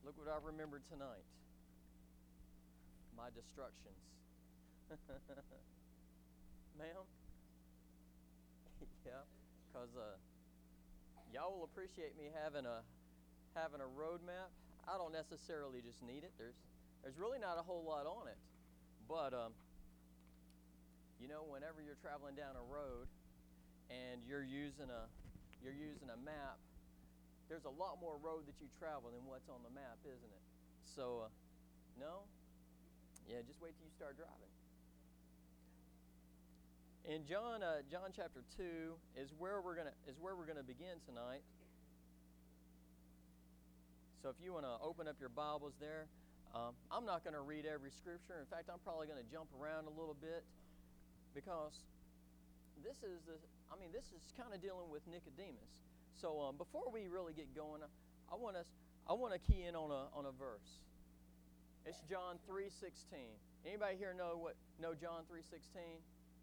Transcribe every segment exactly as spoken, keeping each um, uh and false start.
Look what I remembered tonight. My destructions. Ma'am? Yeah, because uh, y'all will appreciate me having a having a road map. I don't necessarily just need it. There's there's really not a whole lot on it. But, um, you know, whenever you're traveling down a road and you're using a you're using a map, there's a lot more road that you travel than what's on the map, isn't it? So, uh, no? Yeah, just wait till you start driving. In John, uh, John chapter two is where we're gonna is where we're gonna begin tonight. So, if you want to open up your Bibles there, um, I'm not going to read every scripture. In fact, I'm probably going to jump around a little bit because this is the I mean this is kind of dealing with Nicodemus. So, um, before we really get going, I want us I want to key in on a on a verse. It's John three sixteen. Anybody here know what know John three sixteen?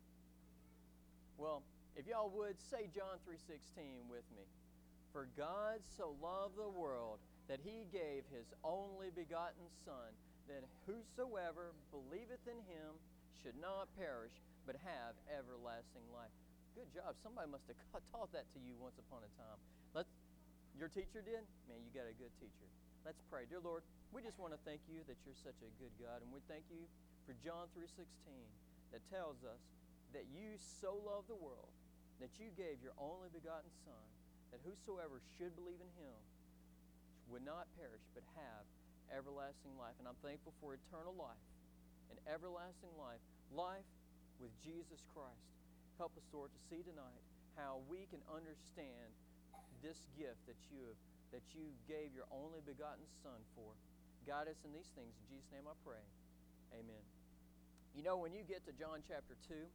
Well, if y'all would say John three sixteen with me. For God so loved the world that he gave his only begotten Son, that whosoever believeth in him should not perish, but have everlasting life. Good job. Somebody must have taught that to you once upon a time. Let's, your teacher did? Man, you got a good teacher. Let's pray. Dear Lord, we just want to thank you that you're such a good God, and we thank you for John three sixteen that tells us that you so loved the world that you gave your only begotten Son, that whosoever should believe in him would not perish but have everlasting life. And I'm thankful for eternal life and everlasting life, life with Jesus Christ. Help us, Lord, to see tonight how we can understand this gift that you have, that you gave your only begotten Son for. Guide us in these things. In Jesus' name I pray. Amen. You know, when you get to John chapter two,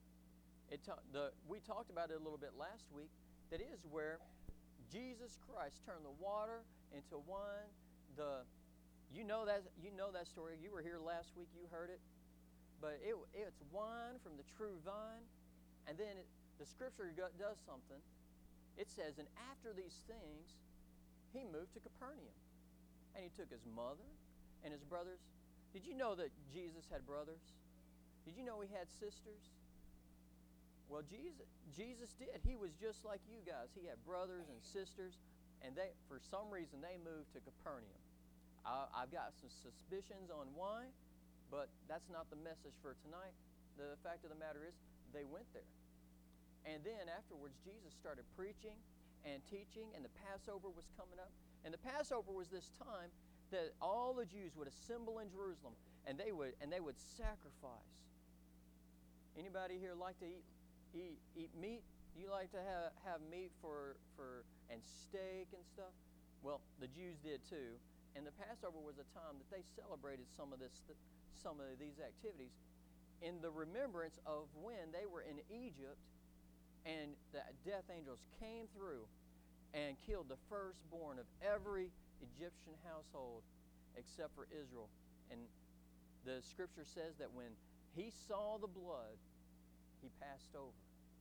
it ta- the, we talked about it a little bit last week, that is where Jesus Christ turned the water into wine. The you know that you know that story. You were here last week. You heard it. But it, it's wine from the true vine. And then it, the Scripture does something. It says, and after these things, he moved to Capernaum. And he took his mother and his brothers. Did you know that Jesus had brothers? Did you know he had sisters? Well, Jesus, Jesus did. He was just like you guys. He had brothers and sisters, and they, for some reason, they moved to Capernaum. I, I've got some suspicions on why, but that's not the message for tonight. The fact of the matter is, they went there. And then afterwards, Jesus started preaching and teaching, and the Passover was coming up. And the Passover was this time that all the Jews would assemble in Jerusalem, and they would and they would sacrifice. Anybody here like to eat eat eat meat? You like to have have meat for for and steak and stuff? Well, the Jews did too. And the Passover was a time that they celebrated some of this some of these activities in the remembrance of when they were in Egypt and the death angels came through and killed the firstborn of every Egyptian household except for Israel. And the Scripture says that when he saw the blood, he passed over.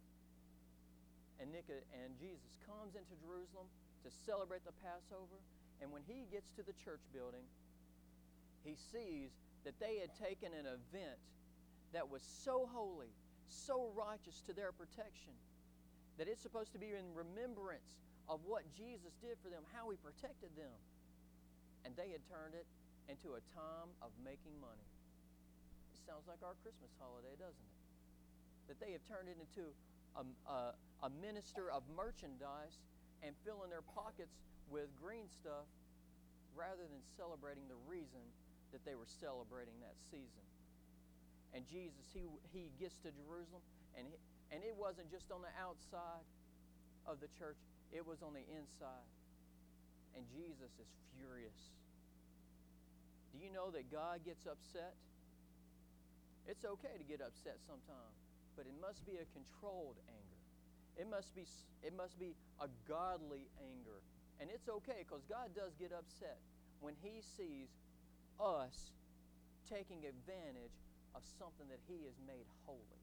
And, Nick- and Jesus comes into Jerusalem to celebrate the Passover. And when he gets to the church building, he sees that they had taken an event that was so holy, so righteous to their protection, that it's supposed to be in remembrance of what Jesus did for them, how he protected them. And they had turned it into a time of making money. It sounds like our Christmas holiday, doesn't it? That they have turned it into a, a, a minister of merchandise and filling their pockets with green stuff rather than celebrating the reason that they were celebrating that season. And Jesus, he he gets to Jerusalem, and he, and it wasn't just on the outside of the church, it was on the inside. And Jesus is furious. Do you know that God gets upset? It's okay to get upset sometimes, but it must be a controlled anger. It must be it must be a godly anger. And it's okay, because God does get upset when he sees us taking advantage of something that he has made holy.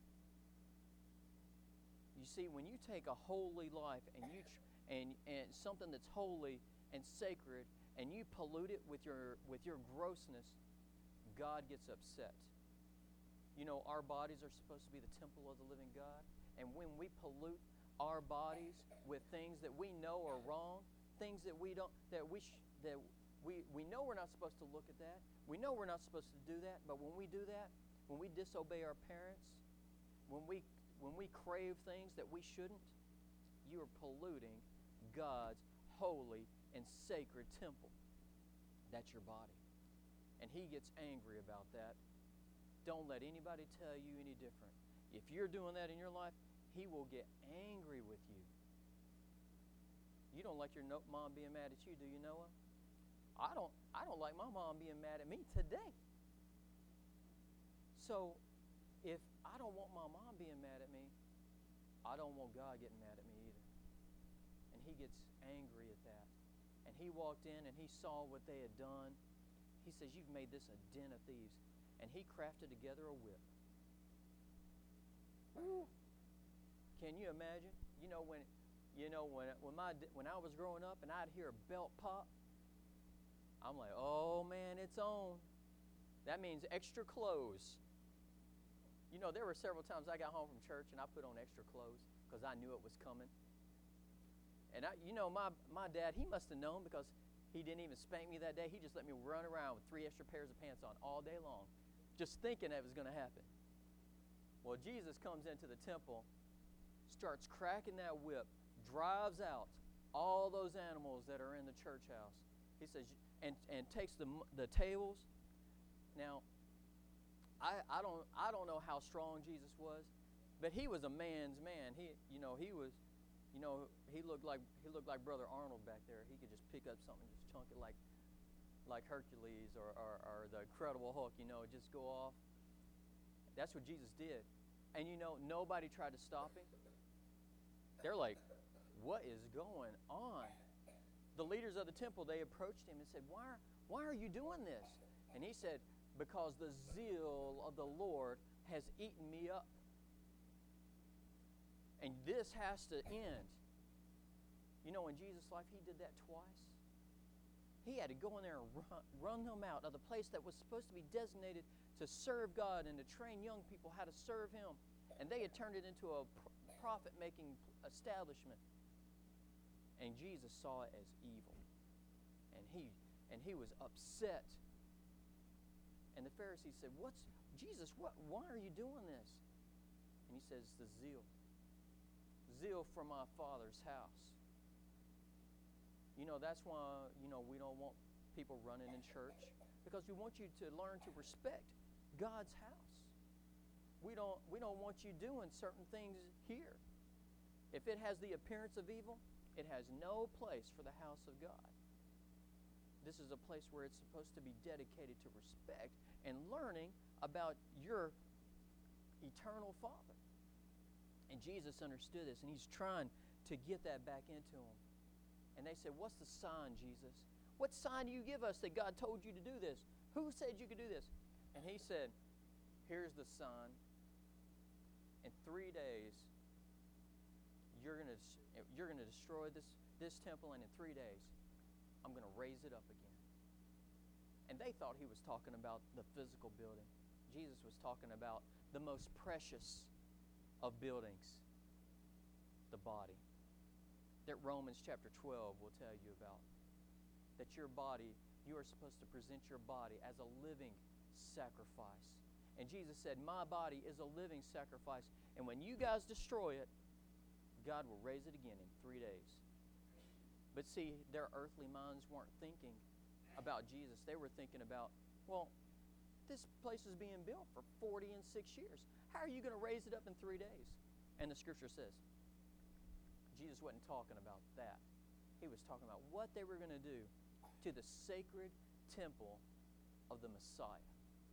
You see, when you take a holy life and you and and something that's holy and sacred, and you pollute it with your with your grossness, God gets upset. You know, our bodies are supposed to be the temple of the living God, and when we pollute our bodies with things that we know are wrong, things that we don't that we sh- that we we know we're not supposed to look at that. We know we're not supposed to do that, but when we do that, when we disobey our parents, when we when we crave things that we shouldn't, you are polluting God's holy and sacred temple. That's your body. And He gets angry about that. Don't let anybody tell you any different. If you're doing that in your life, He will get angry with you. You don't like your mom being mad at you, do you, Noah? I don't I don't like my mom being mad at me today. So if I don't want my mom being mad at me, I don't want God getting mad at me either. And He gets angry at that. And He walked in and He saw what they had done. He says, you've made this a den of thieves. And He crafted together a whip. Ooh. Can you imagine? You know when you know when when my when I was growing up and I'd hear a belt pop, I'm like, oh man, it's on. That means extra clothes. You know, there were several times I got home from church and I put on extra clothes because I knew it was coming. And I, you know, my my dad, he must have known because he didn't even spank me that day. He just let me run around with three extra pairs of pants on all day long, just thinking that it was going to happen. Well, Jesus comes into the temple, starts cracking that whip, drives out all those animals that are in the church house. He says, and and takes the the tables. Now, I I don't I don't know how strong Jesus was, but He was a man's man. He you know he was, you know he looked like he looked like Brother Arnold back there. He could just pick up something and just chunk it like like Hercules or, or or the Incredible Hulk. You know, just go off. That's what Jesus did, and you know nobody tried to stop Him. They're like, what is going on? The leaders of the temple, they approached Him and said, why are, why are you doing this? And He said, because the zeal of the Lord has eaten me up. And this has to end. You know, in Jesus' life, He did that twice. He had to go in there and run, run them out of the place that was supposed to be designated to serve God and to train young people how to serve Him. And they had turned it into a profit-making establishment. And Jesus saw it as evil. And he and he was upset. And the Pharisees said, "What's Jesus, what why are you doing this?" And He says, "The zeal. Zeal for my Father's house." You know, that's why, you know, we don't want people running in church, because we want you to learn to respect God's house. We don't we don't want you doing certain things here. If it has the appearance of evil, it has no place for the house of God. This is a place where it's supposed to be dedicated to respect and learning about your eternal Father. And Jesus understood this, and He's trying to get that back into them. And they said, what's the sign, Jesus? What sign do you give us that God told you to do this? Who said you could do this? And He said, here's the sign. In three days, you're going to you're going to destroy this, this temple, and in three days, I'm going to raise it up again. And they thought He was talking about the physical building. Jesus was talking about the most precious of buildings, the body. That Romans chapter twelve will tell you about. That your body, you are supposed to present your body as a living sacrifice. And Jesus said, my body is a living sacrifice. And when you guys destroy it, God will raise it again in three days. But see, their earthly minds weren't thinking about Jesus. They were thinking about, well, this place is being built for forty and six years. How are you going to raise it up in three days? And the Scripture says, Jesus wasn't talking about that. He was talking about what they were going to do to the sacred temple of the Messiah.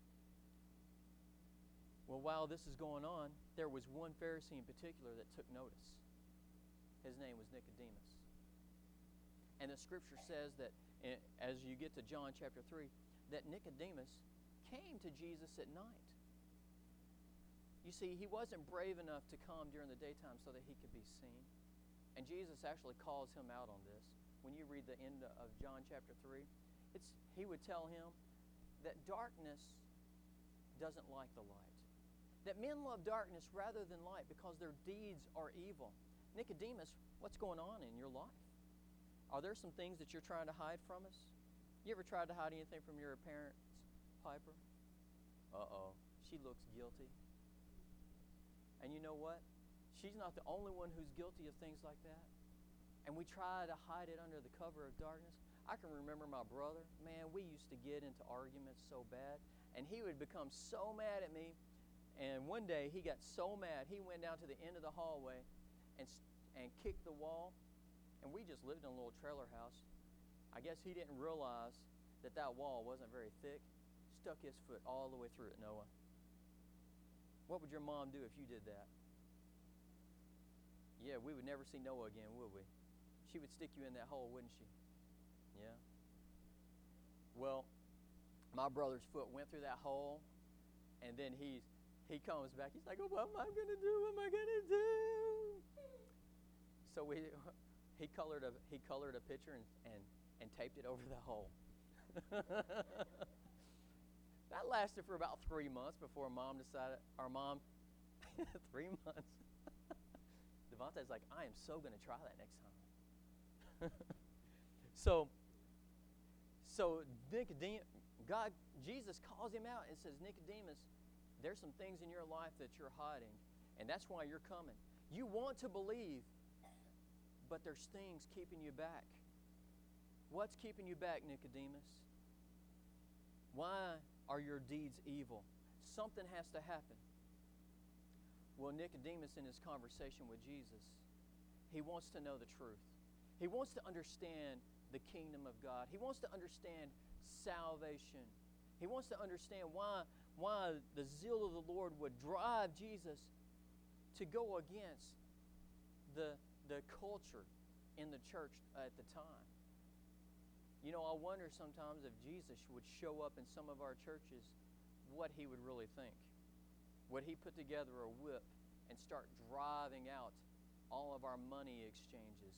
Well, while this is going on, there was one Pharisee in particular that took notice. His name was Nicodemus. And the Scripture says that, as you get to John chapter three, that Nicodemus came to Jesus at night. You see, he wasn't brave enough to come during the daytime so that he could be seen. And Jesus actually calls him out on this when you read the end of John chapter three, it's, he would tell him that darkness doesn't like the light. That men love darkness rather than light because their deeds are evil. Nicodemus, what's going on in your life? Are there some things that you're trying to hide from us? You ever tried to hide anything from your parents, Piper? Uh-oh, she looks guilty. And you know what? She's not the only one who's guilty of things like that. And we try to hide it under the cover of darkness. I can remember my brother. Man, we used to get into arguments so bad. And he would become so mad at me. And one day he got so mad, he went down to the end of the hallway and, and kicked the wall. And we just lived in a little trailer house. I guess he didn't realize that that wall wasn't very thick. Stuck his foot all the way through it, Noah. What would your mom do if you did that? Yeah, we would never see Noah again, would we? She would stick you in that hole, wouldn't she? Yeah. Well, my brother's foot went through that hole, and then he he comes back. He's like, oh, what am I going to do? What am I going to do? So we he colored a he colored a picture and, and, and taped it over the hole. That lasted for about three months before Mom decided, our mom, three months. Devontae's like, I am so going to try that next time. so, so Nicodemus, God, Jesus calls him out and says, Nicodemus, there's some things in your life that you're hiding, and that's why you're coming. You want to believe, but there's things keeping you back. What's keeping you back, Nicodemus? Why are your deeds evil? Something has to happen. Well, Nicodemus, in his conversation with Jesus, he wants to know the truth. He wants to understand the kingdom of God. He wants to understand salvation. He wants to understand why, why the zeal of the Lord would drive Jesus to go against the, the culture in the church at the time. You know, I wonder sometimes if Jesus would show up in some of our churches, what he would really think. Would he put together a whip and start driving out all of our money exchanges?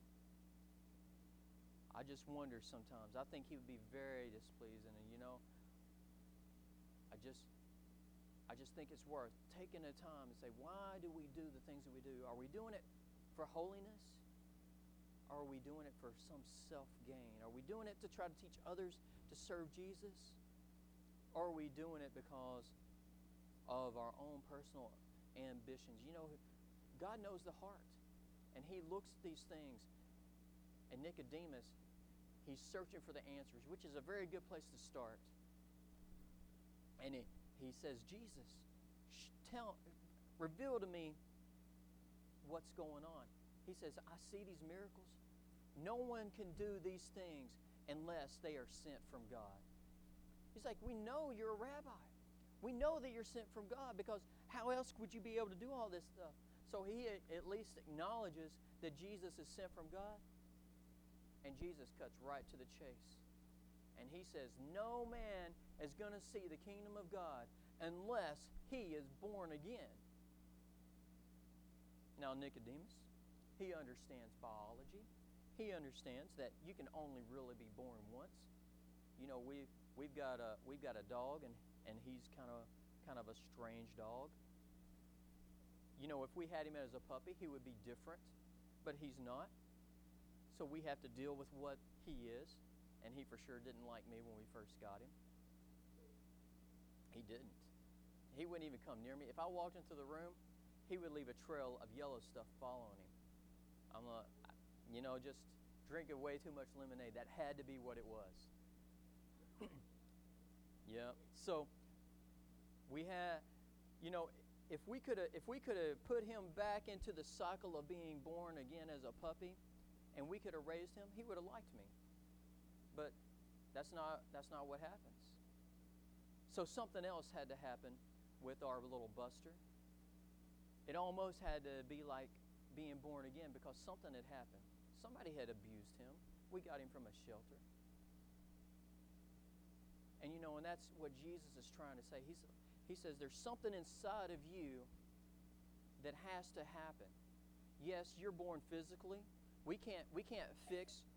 I just wonder sometimes. I think he would be very displeased. And, you know, I just I just think it's worth taking the time and say, why do we do the things that we do? Are we doing it for holiness? Or are we doing it for some self-gain? Are we doing it to try to teach others to serve Jesus? Or are we doing it because of our own personal ambitions? You know, God knows the heart. And he looks at these things. And Nicodemus, he's searching for the answers, which is a very good place to start. And he, he says, Jesus, tell, reveal to me what's going on. He says, I see these miracles. No one can do these things unless they are sent from God. He's like, we know you're a rabbi. We know that you're sent from God, because how else would you be able to do all this stuff? So he at least acknowledges that Jesus is sent from God. And Jesus cuts right to the chase. And he says, no man is going to see the kingdom of God unless he is born again. Now, Nicodemus, he understands biology. He understands that you can only really be born once. You know, we've we've got a we've got a dog, and, and he's kind of kind of a strange dog. You know, if we had him as a puppy, he would be different, but he's not. So we have to deal with what he is, and he for sure didn't like me when we first got him. He didn't. He wouldn't even come near me. If I walked into the room, he would leave a trail of yellow stuff following him. I'm like, you know, just drinking way too much lemonade. That had to be what it was. Yeah. So we had, you know, if we could have, if we could have put him back into the cycle of being born again as a puppy, and we could have raised him, he would have liked me. But that's not that's not what happens. So something else had to happen with our little Buster. It almost had to be like being born again, because something had happened. Somebody had abused him. We got him from a shelter. And you know, and that's what Jesus is trying to say. He's, he says there's something inside of you that has to happen. Yes, you're born physically. We can't we can't fix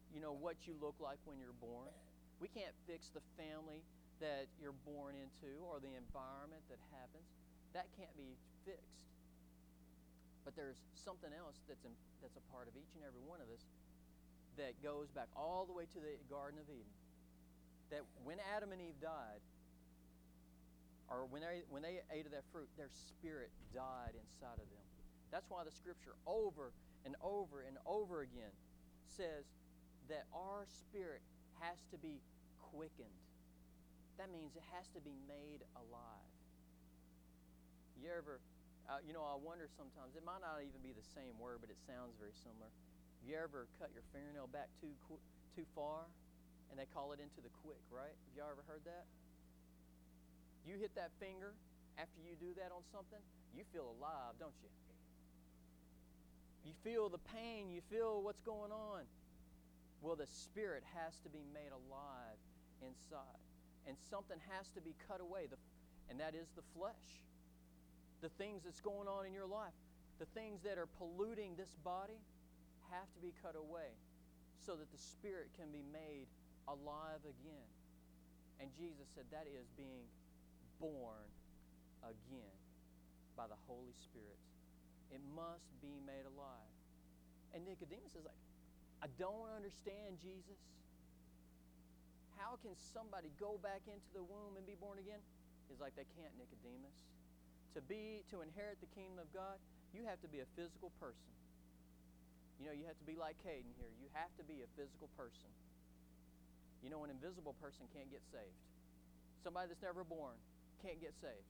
you know, what you look like when you're born. We can't fix the family that you're born into or the environment that happens. That can't be fixed. But there's something else that's in, that's a part of each and every one of us that goes back all the way to the Garden of Eden. That when Adam and Eve died, or when they, when they ate of that fruit, their spirit died inside of them. That's why the Scripture over and over and over again says that our spirit has to be quickened. That means it has to be made alive. You ever, uh, you know, I wonder sometimes, it might not even be the same word, but it sounds very similar. You ever cut your fingernail back too too far, and they call it into the quick, right? Have y'all ever heard that? You hit that finger after you do that on something, you feel alive, don't you? You feel the pain, you feel what's going on. Well, the spirit has to be made alive inside. And something has to be cut away, the, and that is the flesh. The things that's going on in your life, the things that are polluting this body have to be cut away so that the spirit can be made alive again. And Jesus said that is being born again by the Holy Spirit. It must be made alive. And Nicodemus is like, I don't understand, Jesus. How can somebody go back into the womb and be born again? He's like, they can't, Nicodemus. To be, to inherit the kingdom of God, you have to be a physical person. You know, you have to be like Caden here. You have to be a physical person. You know, an invisible person can't get saved. Somebody that's never born can't get saved.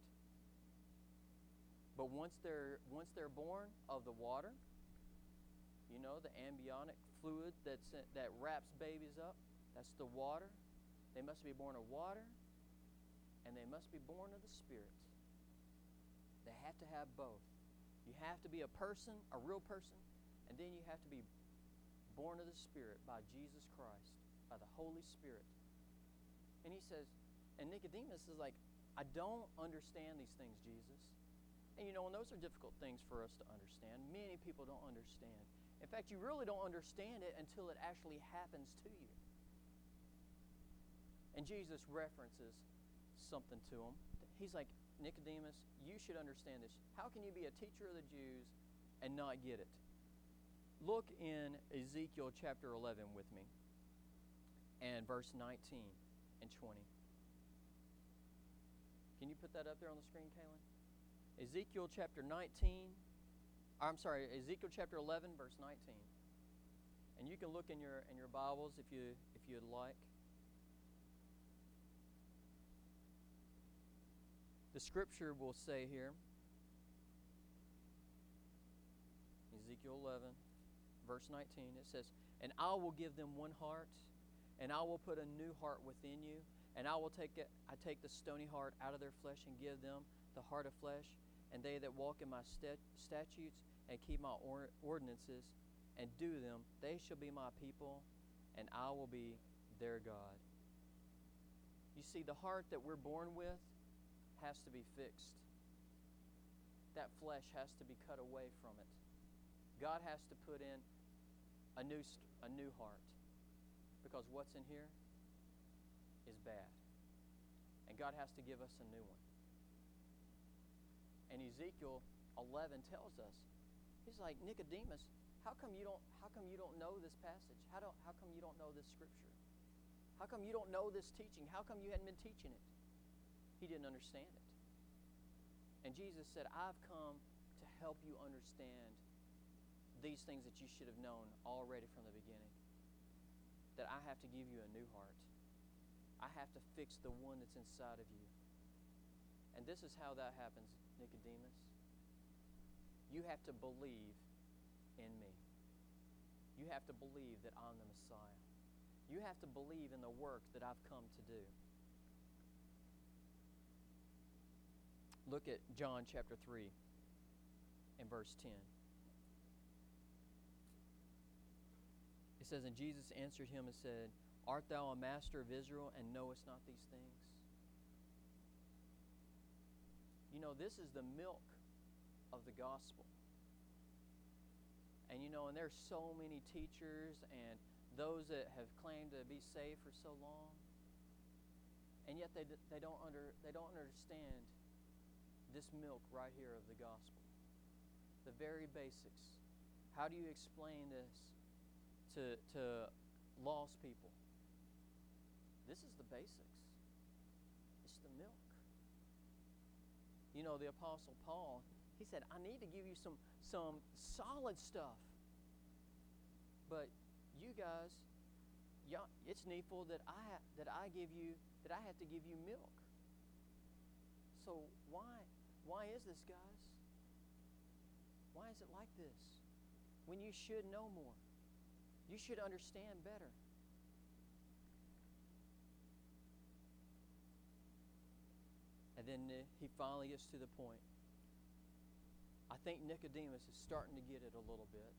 But once they're once they're born of the water, you know, the amniotic fluid that's that wraps babies up, that's the water. They must be born of water, and they must be born of the Spirit. They have to have both. You have to be a person, a real person, and then you have to be born of the Spirit by Jesus Christ, by the Holy Spirit. And he says, and Nicodemus is like, I don't understand these things, Jesus. And you know, and those are difficult things for us to understand. Many people don't understand. In fact, you really don't understand it until it actually happens to you. And Jesus references something to him. He's like, Nicodemus, you should understand this. How can you be a teacher of the Jews and not get it? Look in Ezekiel chapter eleven with me and verse nineteen and twenty. Can you put that up there on the screen, Kaylin? Ezekiel chapter nineteen, I'm sorry, Ezekiel chapter eleven, verse nineteen. And you can look in your in your Bibles if you if you'd like. The scripture will say here, Ezekiel eleven, verse nineteen, it says, and I will give them one heart, and I will put a new heart within you, and I will take it, I take the stony heart out of their flesh and give them the heart of flesh, and they that walk in my stat- statutes and keep my or- ordinances and do them, they shall be my people, and I will be their God. You see, the heart that we're born with has to be fixed. That flesh has to be cut away from it. God has to put in a new a new heart, because what's in here is bad. And God has to give us a new one. And Ezekiel eleven tells us, he's like, Nicodemus, how come you don't how come you don't know this passage? How do how come you don't know this scripture? How come you don't know this teaching? How come you hadn't been teaching it? He didn't understand it. And Jesus said, I've come to help you understand these things that you should have known already from the beginning. That I have to give you a new heart. I have to fix the one that's inside of you. And this is how that happens, Nicodemus. You have to believe in me. You have to believe that I'm the Messiah. You have to believe in the work that I've come to do. Look at John chapter three and verse ten. It says, and Jesus answered him and said, art thou a master of Israel and knowest not these things? You know, this is the milk of the gospel. And you know, and there's so many teachers, and those that have claimed to be saved for so long, and yet they they don't under they don't understand this milk right here of the gospel, the very basics. How do you explain this to to lost people? This is the basics. It's the milk. You know, the Apostle Paul, he said, I need to give you some some solid stuff. But you guys, y'all, it's needful that I ha- that I give you that I have to give you milk. So why why is this, guys? Why is it like this? When you should know more. You should understand better. And then uh, he finally gets to the point. I think Nicodemus is starting to get it a little bit.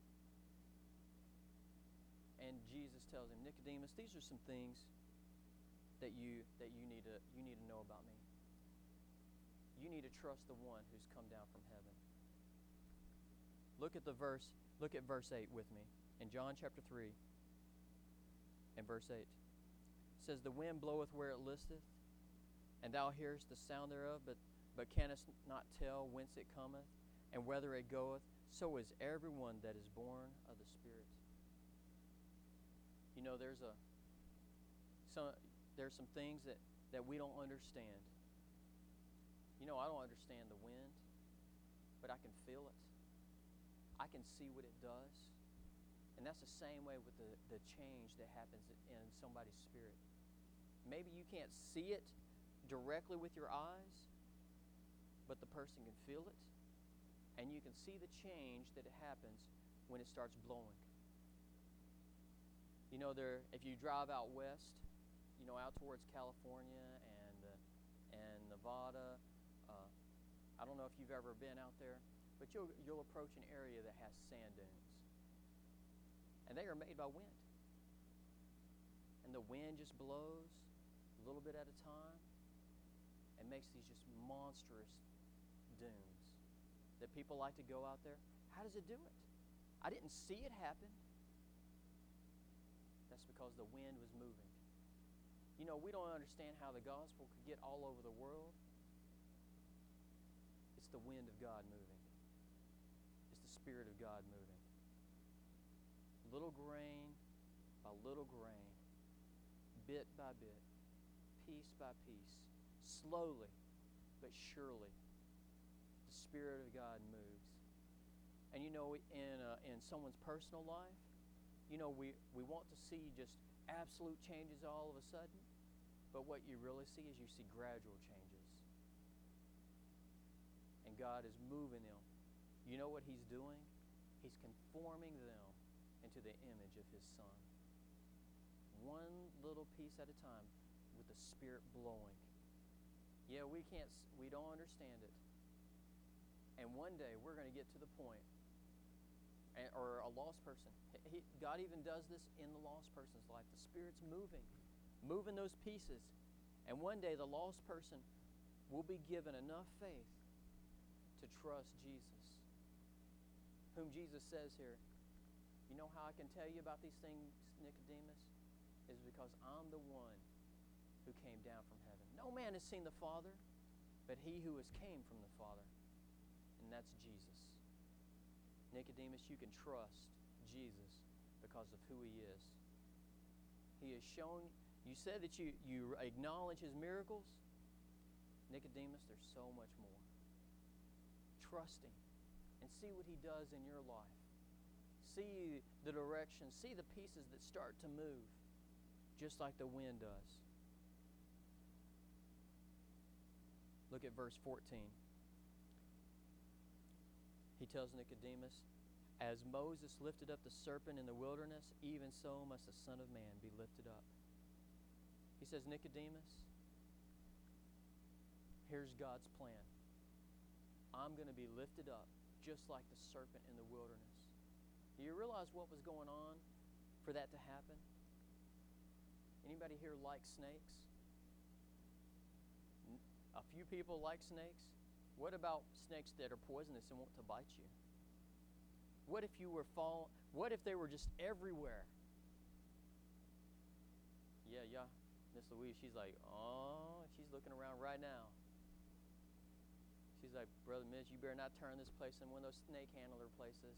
And Jesus tells him, Nicodemus, these are some things that you that you need to you need to know about me. You need to trust the one who's come down from heaven. Look at the verse, look at verse eight with me. In John chapter three and verse eight. It says, the wind bloweth where it listeth, and thou hearest the sound thereof, but, but canst not tell whence it cometh, and whither it goeth. So is everyone that is born of the Spirit. You know, there's a some there's some things that, that we don't understand. You know, I don't understand the wind, but I can feel it. I can see what it does. And that's the same way with the, the change that happens in somebody's spirit. Maybe you can't see it directly with your eyes, but the person can feel it, and you can see the change that it happens when it starts blowing. You know, there if you drive out west, you know, out towards California and uh, and Nevada, uh, I don't know if you've ever been out there, but you'll you'll approach an area that has sand dunes, and they are made by wind, and the wind just blows a little bit at a time and makes these just monstrous dunes that people like to go out there. How does it do it? I didn't see it happen. That's because the wind was moving. You know, we don't understand how the gospel could get all over the world. It's the wind of God moving. It's the Spirit of God moving. Little grain by little grain, bit by bit, piece by piece, slowly but surely, the Spirit of God moves. And you know, in uh, in someone's personal life, you know, we, we want to see just absolute changes all of a sudden, but what you really see is you see gradual changes. And God is moving them. You know what He's doing? He's conforming them into the image of His Son. One little piece at a time with the Spirit blowing. Yeah, we can't, we don't understand it. And one day we're going to get to the point, or a lost person. He, God even does this in the lost person's life. The Spirit's moving, moving those pieces. And one day the lost person will be given enough faith to trust Jesus, whom Jesus says here, you know how I can tell you about these things, Nicodemus? Is because I'm the one who came down from heaven. No man has seen the Father, but he who has came from the Father, and that's Jesus. Nicodemus, you can trust Jesus because of who He is. He has shown, you said that you, you acknowledge His miracles. Nicodemus, there's so much more. Trust Him and see what He does in your life. See the direction, see the pieces that start to move, just like the wind does. Look at verse fourteen. He tells Nicodemus, as Moses lifted up the serpent in the wilderness, even so must the Son of Man be lifted up. He says, Nicodemus, here's God's plan. I'm going to be lifted up just like the serpent in the wilderness. Do you realize what was going on for that to happen? Anybody here like snakes? A few people like snakes. What about snakes that are poisonous and want to bite you? What if you were fall? What if they were just everywhere? Yeah, yeah. Miss Louise, she's like, oh, she's looking around right now. She's like, Brother Mitch, you better not turn this place in one of those snake handler places.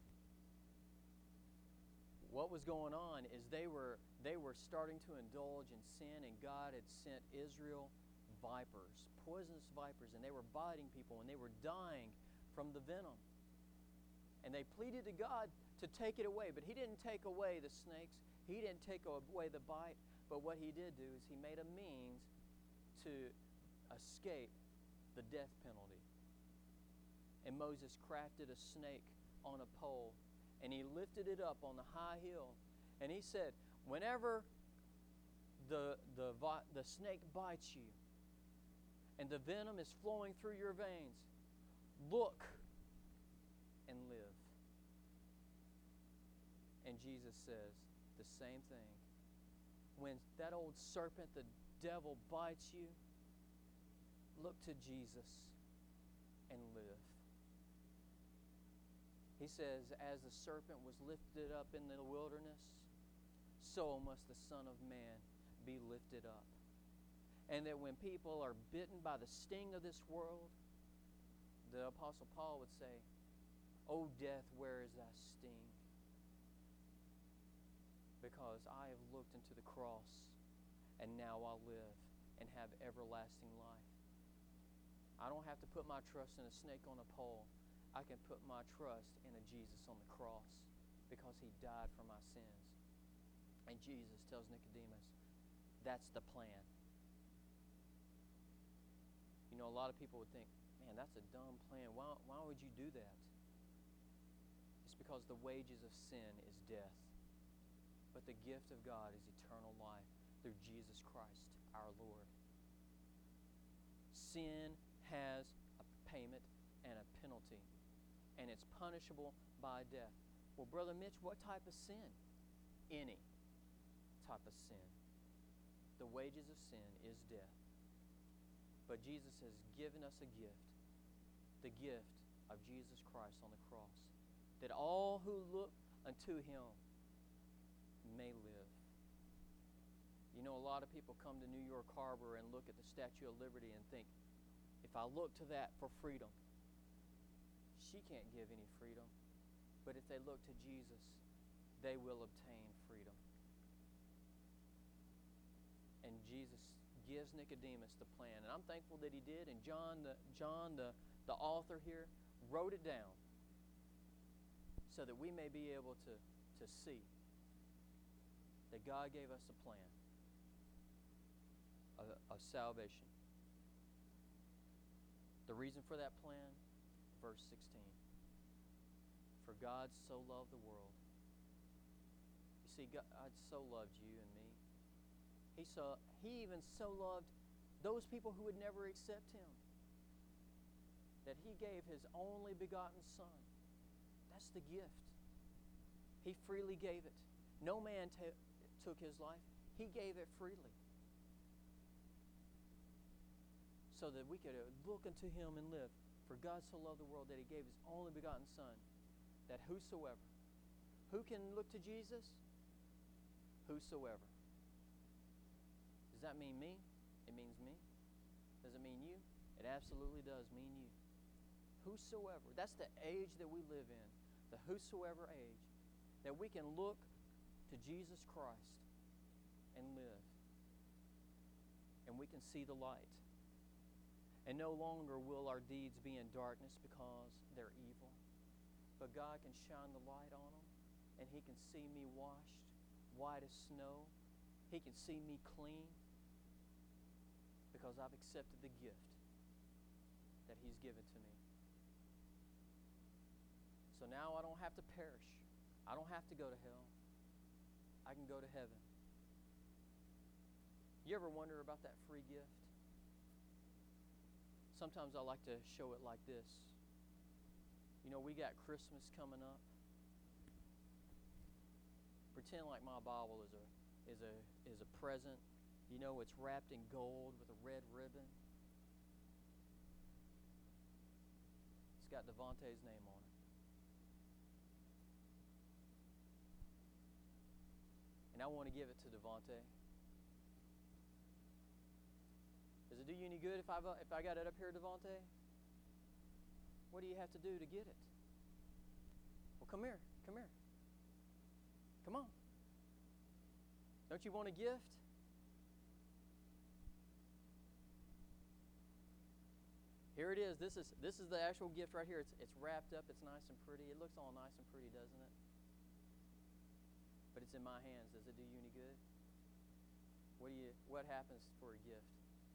What was going on is they were they were starting to indulge in sin, and God had sent Israel vipers, poisonous vipers, and they were biting people, and they were dying from the venom. And they pleaded to God to take it away, but He didn't take away the snakes. He didn't take away the bite, but what He did do is He made a means to escape the death penalty. And Moses crafted a snake on a pole, and he lifted it up on the high hill, and he said, whenever the, the, the snake bites you and the venom is flowing through your veins, look and live. And Jesus says the same thing. When that old serpent, the devil, bites you, look to Jesus and live. He says, as the serpent was lifted up in the wilderness, so must the Son of Man be lifted up. And that when people are bitten by the sting of this world, the Apostle Paul would say, O death, where is thy sting? Because I have looked into the cross, and now I live and have everlasting life. I don't have to put my trust in a snake on a pole. I can put my trust in a Jesus on the cross because He died for my sins. And Jesus tells Nicodemus, that's the plan. You know, a lot of people would think, man, that's a dumb plan. Why, why would you do that? It's because the wages of sin is death. But the gift of God is eternal life through Jesus Christ, our Lord. Sin has a payment and a penalty, and it's punishable by death. Well, Brother Mitch, what type of sin? Any type of sin. The wages of sin is death. But Jesus has given us a gift, the gift of Jesus Christ on the cross, that all who look unto Him may live. You know, a lot of people come to New York Harbor and look at the Statue of Liberty and think, if I look to that for freedom, she can't give any freedom. But if they look to Jesus, they will obtain freedom. And Jesus gives Nicodemus the plan. And I'm thankful that he did. And John, the, John the, the author here, wrote it down so that we may be able to, to see that God gave us a plan of, of salvation. The reason for that plan, verse sixteen. For God so loved the world. You see, God so loved you and me. He saw, He even so loved those people who would never accept Him, that He gave His only begotten Son. That's the gift. He freely gave it. No man t- took His life. He gave it freely, so that we could look unto Him and live. For God so loved the world that He gave His only begotten Son, that whosoever. Who can look to Jesus? Whosoever. Does that mean me? It means me. Does it mean you? It absolutely does mean you. Whosoever. That's the age that we live in. The whosoever age. That we can look to Jesus Christ and live. And we can see the light. And no longer will our deeds be in darkness because they're evil. But God can shine the light on them, and He can see me washed white as snow. He can see me clean because I've accepted the gift that He's given to me. So now I don't have to perish. I don't have to go to hell. I can go to heaven. You ever wonder about that free gift? Sometimes I like to show it like this. You know, we got Christmas coming up. Pretend like my Bible is a is a is a present. You know, it's wrapped in gold with a red ribbon. It's got Devontae's name on it. And I want to give it to Devontae. it do you any good if I if I got it up here, Devontae? What do you have to do to get it? Well, come here. Come here. Come on. Don't you want a gift? Here it is. This is this is the actual gift right here. It's it's wrapped up. It's nice and pretty. It looks all nice and pretty, doesn't it? But it's in my hands. Does it do you any good? What do you what happens for a gift?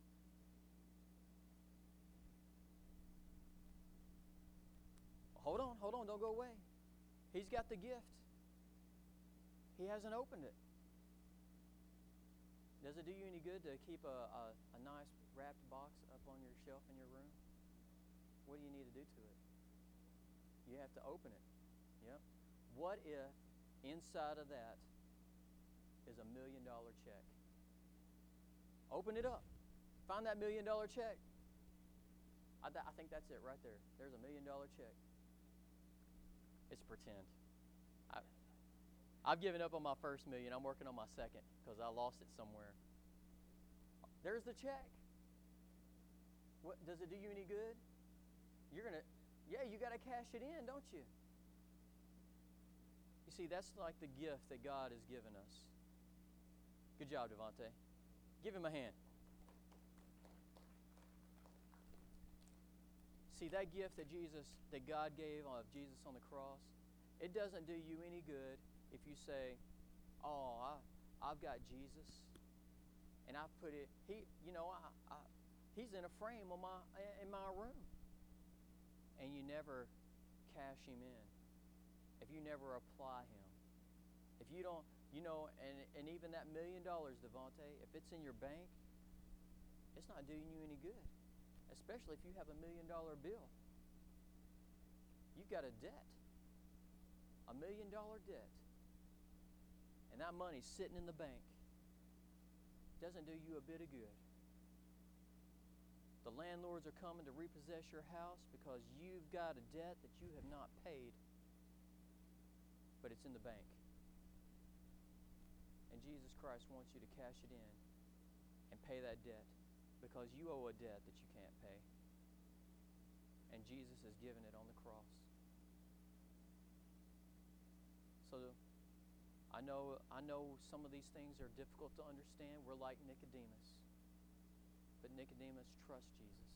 Hold on, hold on, don't go away. He's got the gift. He hasn't opened it. Does it do you any good to keep a, a, a nice wrapped box up on your shelf in your room? What do you need to do to it? You have to open it. Yep. What if inside of that is a million dollar check? Open it up. Find that million dollar check. I, th- I think that's it right there. There's a million dollar check. It's pretend. I, I've given up on my first million. I'm working on my second because I lost it somewhere. There's the check. What does it do you any good? You're gonna, yeah, you got to cash it in, don't you? You see, that's like the gift that God has given us. Good job, Devontae. Give him a hand. See, that gift that Jesus, that God gave of Jesus on the cross, it doesn't do you any good if you say, "Oh, I, I've got Jesus, and I put it. He, you know, I, I, he's in a frame on my in my room," and you never cash him in. If you never apply him, if you don't, you know, and and even that million dollars, Devontae, if it's in your bank, it's not doing you any good. Especially if you have a million dollar bill. You've got a debt. A million dollar debt. And that money's sitting in the bank. Doesn't do you a bit of good. The landlords are coming to repossess your house because you've got a debt that you have not paid. But it's in the bank. And Jesus Christ wants you to cash it in and pay that debt. Because you owe a debt that you can't pay. And Jesus has given it on the cross. So I know I know some of these things are difficult to understand. We're like Nicodemus. But Nicodemus trusts Jesus.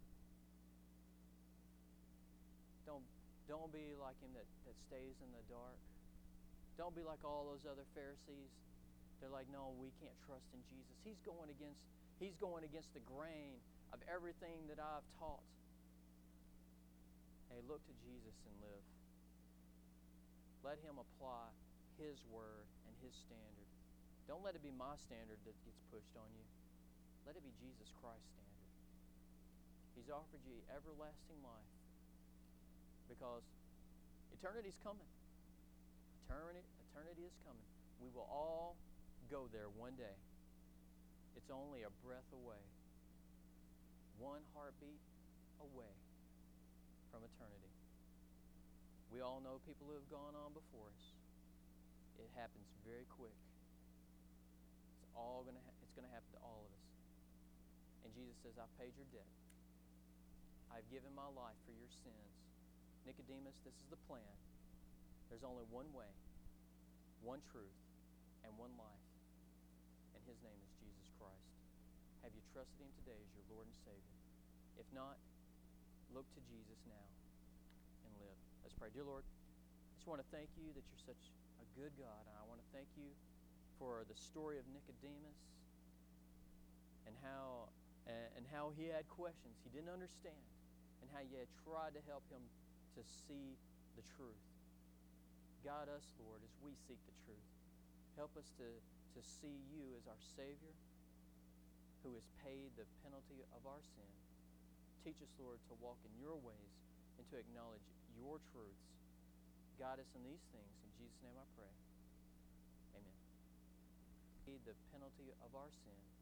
Don't don't be like him that, that stays in the dark. Don't be like all those other Pharisees. They're like, no, we can't trust in Jesus. He's going against He's going against the grain of everything that I've taught. Hey, look to Jesus and live. Let him apply his word and his standard. Don't let it be my standard that gets pushed on you. Let it be Jesus Christ's standard. He's offered you everlasting life because eternity's coming. Eternity, eternity is coming. We will all go there one day. It's only a breath away, one heartbeat away from eternity. We all know people who have gone on before us. It happens very quick. It's all gonna. Ha- it's gonna happen to all of us. And Jesus says, "I've paid your debt. I've given my life for your sins." Nicodemus, this is the plan. There's only one way, one truth, and one life. And his name is Jesus Christ. Have you trusted him today as your Lord and Savior? If not, look to Jesus now and live. Let's pray. Dear Lord, I just want to thank you that you're such a good God. And I want to thank you for the story of Nicodemus and how and how he had questions he didn't understand and how you had tried to help him to see the truth. Guide us, Lord, as we seek the truth. Help us to to see you as our Savior who has paid the penalty of our sin. Teach us, Lord, to walk in your ways and to acknowledge your truths. Guide us in these things. In Jesus' name I pray. Amen. Paid the penalty of our sin.